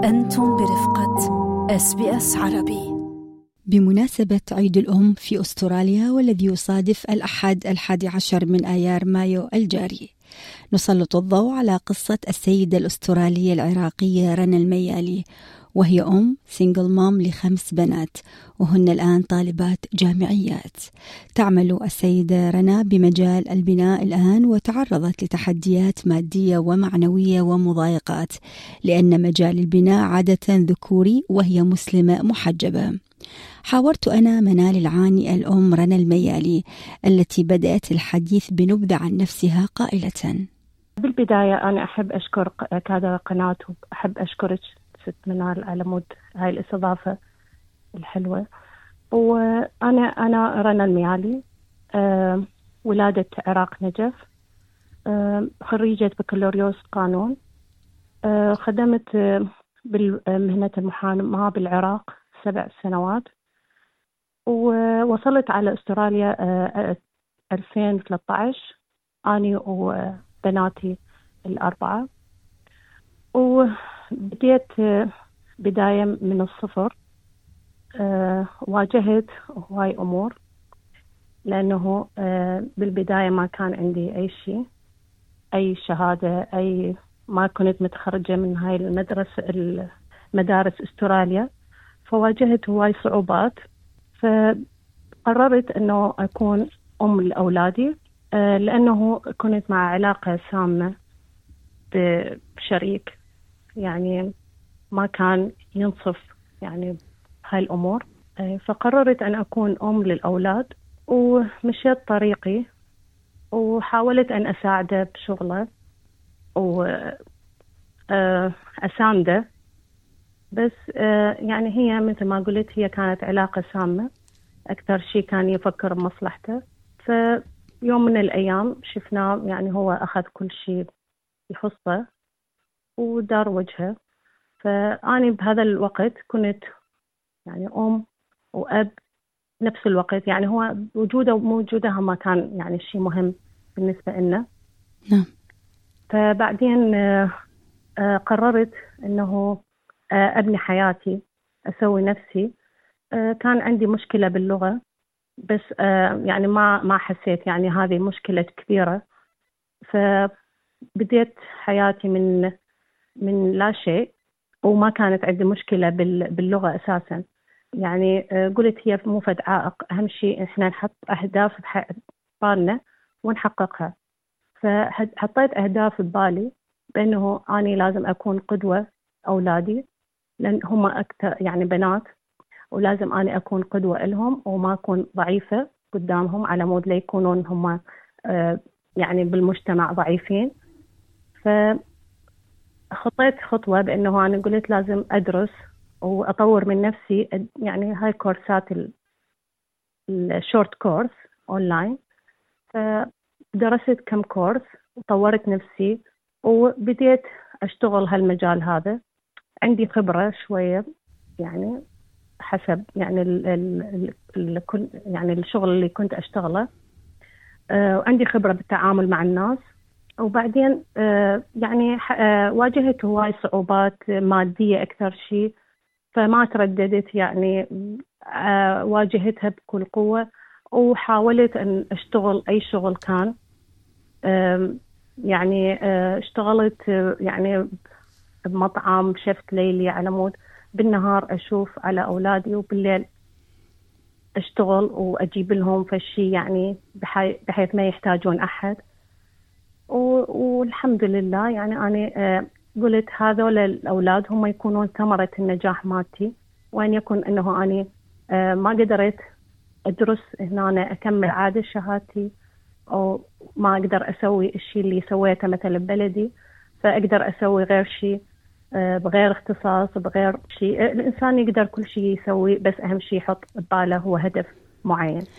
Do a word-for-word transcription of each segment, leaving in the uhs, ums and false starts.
أنتم برفقة إس بي إس عربي. بمناسبة عيد الأم في أستراليا والذي يصادف الأحد الحادي عشر من آيار مايو الجاري، نسلط الضوء على قصة السيدة الأسترالية العراقية رنا الميالي، وهي أم سينجل مام لخمس بنات وهن الآن طالبات جامعيات. تعمل السيدة رنا بمجال البناء الآن، وتعرضت لتحديات مادية ومعنوية ومضايقات لأن مجال البناء عادة ذكوري وهي مسلمة محجبة. حاورت أنا منال العاني الأم رنا الميالي التي بدأت الحديث بنبذة عن نفسها قائلة: بالبداية أنا أحب أشكر هذا القناة، وأحب أشكرك ست منال على مود هاي الاستضافة الحلوة. وأنا أنا رنا الميالي، أه ولادة عراق نجف، أه خريجة بكالوريوس قانون، أه خدمت بمهنة المحاماة بالعراق سبع سنوات، ووصلت على أستراليا أه ألفين وثلاثة عشر أنا وبناتي الأربعة. وبديت بداية من الصفر. أه واجهت هواي أمور، لأنه أه بالبداية ما كان عندي أي شيء، أي شهادة، أي ما كنت متخرجة من هاي المدرسة المدارس أستراليا، فواجهت هواي صعوبات. فقررت أنه أكون أم لأولادي، أه لأنه كنت مع علاقة سامة بشريك، يعني ما كان ينصف يعني هاي الأمور. فقررت أن أكون أم للأولاد، ومشيت طريقي وحاولت أن أساعده بشغله وأسانده، بس يعني هي مثل ما قلت هي كانت علاقة سامة، أكثر شيء كان يفكر بمصلحته. فيوم من الأيام شفناه يعني هو أخذ كل شيء يخصه ودار وجهه. فأنا بهذا الوقت كنت يعني أم وأب نفس الوقت، يعني هو وجوده وموجودها ما كان يعني شيء مهم بالنسبة لنا. نعم. فبعدين قررت أنه أبني حياتي، أسوي نفسي. كان عندي مشكلة باللغة، بس يعني ما ما حسيت يعني هذه مشكلة كبيرة. فبديت حياتي من من لا شيء، وما كانت عندي مشكلة باللغة أساساً. يعني قلت هي مو فد عائق، أهم شيء إحنا نحط أهداف ببالنا ونحققها. فحطيت أهداف ببالي بأنه أنا لازم أكون قدوة أولادي، لأن هم أكثر يعني بنات، ولازم أنا أكون قدوة لهم وما أكون ضعيفة قدامهم على مود لا يكونون هم يعني بالمجتمع ضعيفين. ف خطيت خطوة بأنه أنا قلت لازم أدرس وأطور من نفسي، يعني هاي كورسات الشورت كورس أونلاين. فدرست كم كورس وطورت نفسي وبديت أشتغل هالمجال هذا. عندي خبرة شوية يعني حسب يعني ال ال ال يعني الشغل اللي كنت أشتغله، وعندي خبرة بالتعامل مع الناس. وبعدين آه يعني آه واجهت هواي صعوبات مادية أكثر شيء، فما ترددت يعني آه واجهتها بكل قوة، وحاولت أن أشتغل أي شغل كان. آه يعني آه اشتغلت آه يعني بمطعم، شفت ليلي على مود بالنهار أشوف على أولادي، وبالليل أشتغل وأجيب لهم فشي يعني بحيث ما يحتاجون أحد. والحمد لله يعني أنا قلت هذول الأولاد هم يكونون ثمرة النجاح مالتي، وأن يكون أنه أنا ما قدرت أدرس هنا أنا أكمل عادة شهادتي، أو ما أقدر أسوي الشيء اللي سويته مثلا ببلدي، فأقدر أسوي غير شيء بغير اختصاص بغير شيء. الإنسان يقدر كل شيء يسوي، بس أهم شيء يحط بباله هو هدف معين.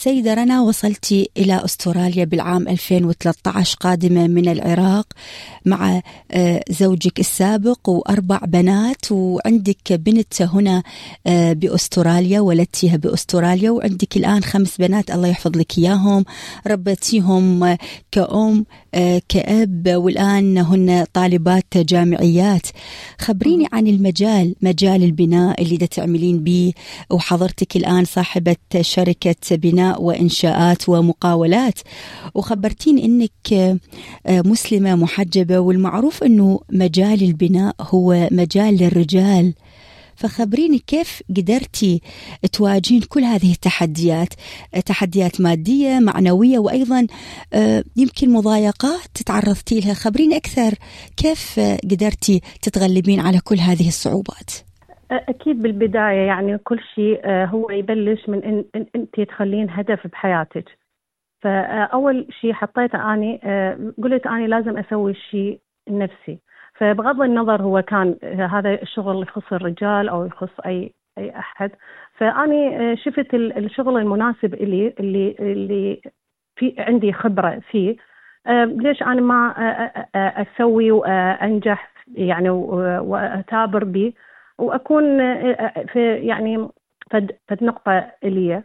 سيدة رنا، وصلتي إلى أستراليا بالعام ألفين وثلاثة عشر قادمة من العراق مع زوجك السابق وأربع بنات، وعندك بنت هنا بأستراليا ولدتيها بأستراليا، وعندك الآن خمس بنات الله يحفظ لك إياهم، ربتيهم كأم كأب، والآن هن طالبات جامعيات. خبريني عن المجال، مجال البناء اللي دا تعملين به، وحضرتك الآن صاحبة شركة بناء وإنشاءات ومقاولات، وخبرتين إنك مسلمة محجبة، والمعروف إنه مجال البناء هو مجال للرجال. فخبريني كيف قدرتي تواجهين كل هذه التحديات، تحديات مادية معنوية وأيضا يمكن مضايقات تعرضتي لها. خبريني أكثر كيف قدرتي تتغلبين على كل هذه الصعوبات. أكيد بالبداية يعني كل شيء هو يبلش من إن أنت تخلين هدف بحياتك. فأول شيء حطيته أني قلت أني لازم أسوي شيء نفسي. فبغض النظر هو كان هذا الشغل يخص الرجال أو يخص أي أي أحد، فأني شفت الشغل المناسب اللي اللي اللي في عندي خبرة فيه. ليش أنا ما أسوي وأنجح يعني وأتابر به وأكون في يعني فد فد نقطة إلي.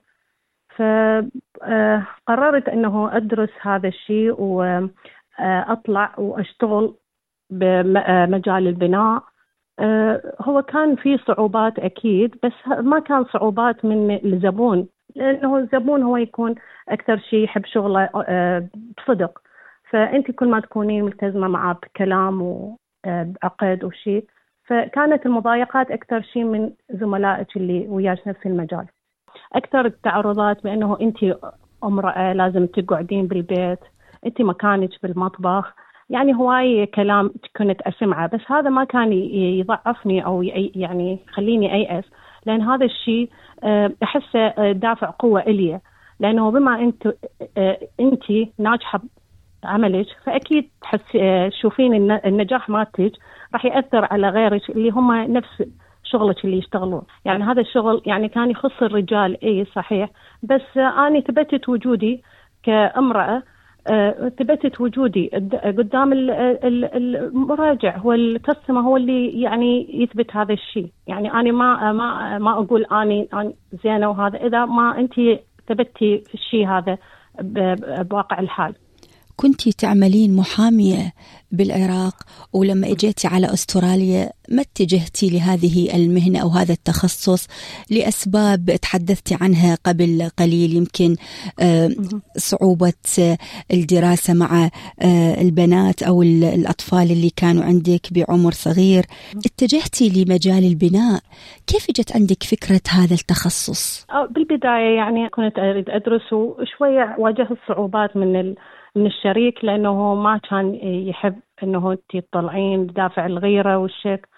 فقررت أنه أدرس هذا الشيء وأطلع وأشتغل بمجال البناء. هو كان فيه صعوبات أكيد، بس ما كان صعوبات من الزبون، لأنه الزبون هو يكون أكثر شيء يحب شغله بصدق. فأنت كل ما تكونين ملتزمة معه بكلام وبعقد وشيء. فكانت المضايقات أكثر شيء من زملائك اللي وياك نفس المجال. أكثر التعرضات بأنه أنت امرأة لازم تقعدين بالبيت، أنت مكانك بالمطبخ، يعني هواي كلام كنت أسمعه، بس هذا ما كان يضعفني أو يعني خليني أيأس، لأن هذا الشيء أحسه دافع قوة إلي، لأنه بما أنت أنت ناجحة عملك فأكيد تحس شوفين النجاح مالتك راح يأثر على غيرك اللي هم نفس شغلك اللي يشتغلون. يعني هذا الشغل يعني كان يخص الرجال إيه صحيح، بس أنا ثبتت وجودي كامرأة، ثبتت وجودي قدام المراجع، هو الكاستمر هو اللي يعني يثبت هذا الشيء. يعني أنا ما ما ما أقول أنا أنا زينة وهذا إذا ما أنت ثبتي في الشيء هذا بواقع الحال. كنتي تعملين محامية بالعراق، ولما اجيتي على أستراليا ما اتجهتي لهذه المهنة أو هذا التخصص لأسباب تحدثتي عنها قبل قليل، يمكن صعوبة الدراسة مع البنات أو الأطفال اللي كانوا عندك بعمر صغير. اتجهتي لمجال البناء، كيف جت عندك فكرة هذا التخصص؟ بالبداية يعني كنت أريد أدرس، وشوية واجهت صعوبات من ال من الشريك، لأنه ما كان يحب أنه تطلعين دافع الغيرة والشك.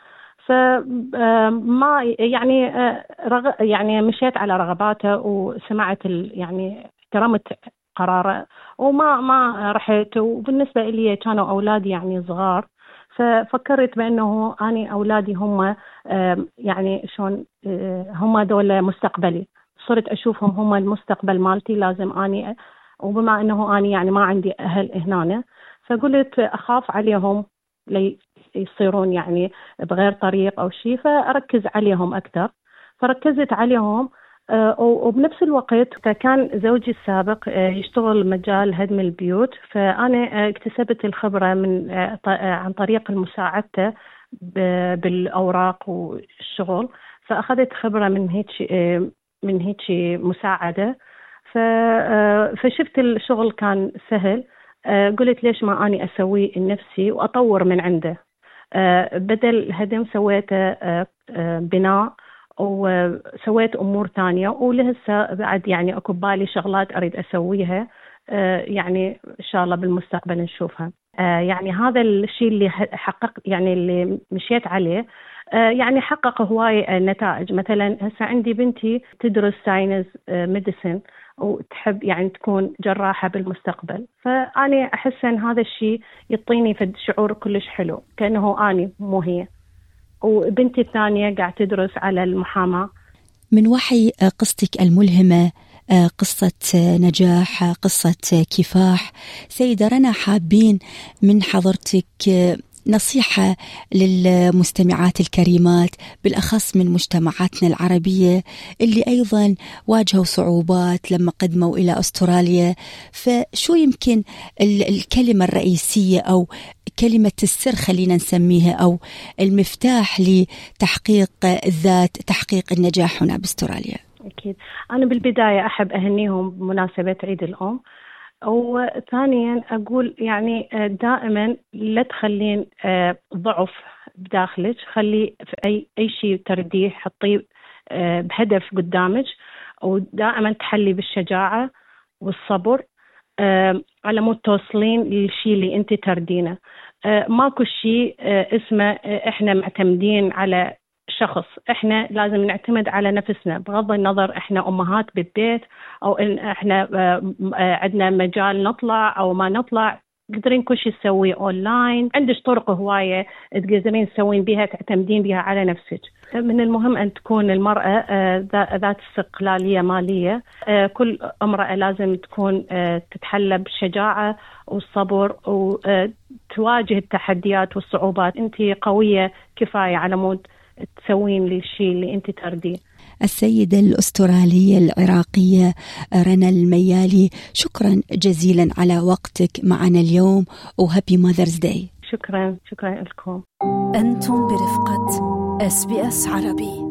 فما يعني رغ يعني مشيت على رغباته وسمعت يعني احترمت قراره وما ما رحت. وبالنسبة لي كانوا أولادي يعني صغار، ففكرت بأنه أنا أولادي هم يعني شون هم دول مستقبلي، صرت أشوفهم هم المستقبل مالتي، لازم أني وبما أنه أنا يعني ما عندي أهل هنا، فقلت أخاف عليهم لي يصيرون يعني بغير طريق أو شيء، فأركز عليهم أكثر. فركزت عليهم، وبنفس الوقت كان زوجي السابق يشتغل مجال هدم البيوت، فأنا اكتسبت الخبرة من عن طريق المساعدة بالأوراق والشغل، فأخذت خبرة من هيك من هيك مساعدة. فشفت الشغل كان سهل، قلت ليش ما أني أسوي لنفسي وأطور من عنده. بدل هدم سويته بناء وسويت أمور تانية، ولهسه بعد يعني أكو بالي شغلات أريد أسويها، يعني إن شاء الله بالمستقبل نشوفها. يعني هذا الشيء اللي حقق يعني اللي مشيت عليه يعني حقق هواي نتائج. مثلا هسه عندي بنتي تدرس ساينس ميديسن وتحب يعني تكون جراحة بالمستقبل، فأنا أحس أن هذا الشيء يعطيني فد شعور كلش حلو كأنه أنا مو هي. وبنتي الثانية قاعد تدرس على المحاماة. من وحي قصتك الملهمة قصة نجاح، قصة كفاح. سيدة رنا، حابين من حضرتك نصيحة للمستمعات الكريمات بالأخص من مجتمعاتنا العربية اللي أيضا واجهوا صعوبات لما قدموا إلى أستراليا. فشو يمكن الكلمة الرئيسية أو كلمة السر خلينا نسميها أو المفتاح لتحقيق الذات، تحقيق النجاح هنا بأستراليا؟ أكيد. أنا بالبداية أحب أهنيهم بمناسبة عيد الأم، وثانيا أقول يعني دائما لا تخلين ضعف بداخلك، خلي في أي أي شيء ترديه حطيه بهدف قدامك، ودائما تحلي بالشجاعة والصبر على مود توصلين للشيء اللي أنت تردينه. ماكو شيء اسمه إحنا معتمدين على شخص، إحنا لازم نعتمد على نفسنا بغض النظر إحنا أمهات بالبيت أو إن إحنا عندنا مجال نطلع أو ما نطلع. تقدرين كل شيء تسويه أونلاين، عندك طرق هواية تقدرين تسوين بها تعتمدين بها على نفسك. من المهم أن تكون المرأة ذات استقلالية مالية. كل امرأة لازم تكون تتحلى بالشجاعة والصبر وتواجه التحديات والصعوبات. أنت قوية كفاية على مود تسوين للشيء اللي أنت ترديه. السيدة الأسترالية العراقية رنا الميالي، شكرا جزيلا على وقتك معنا اليوم، وهابي ماذرز داي. شكرا شكرا لكم. أنتم برفقة إس بي إس عربي.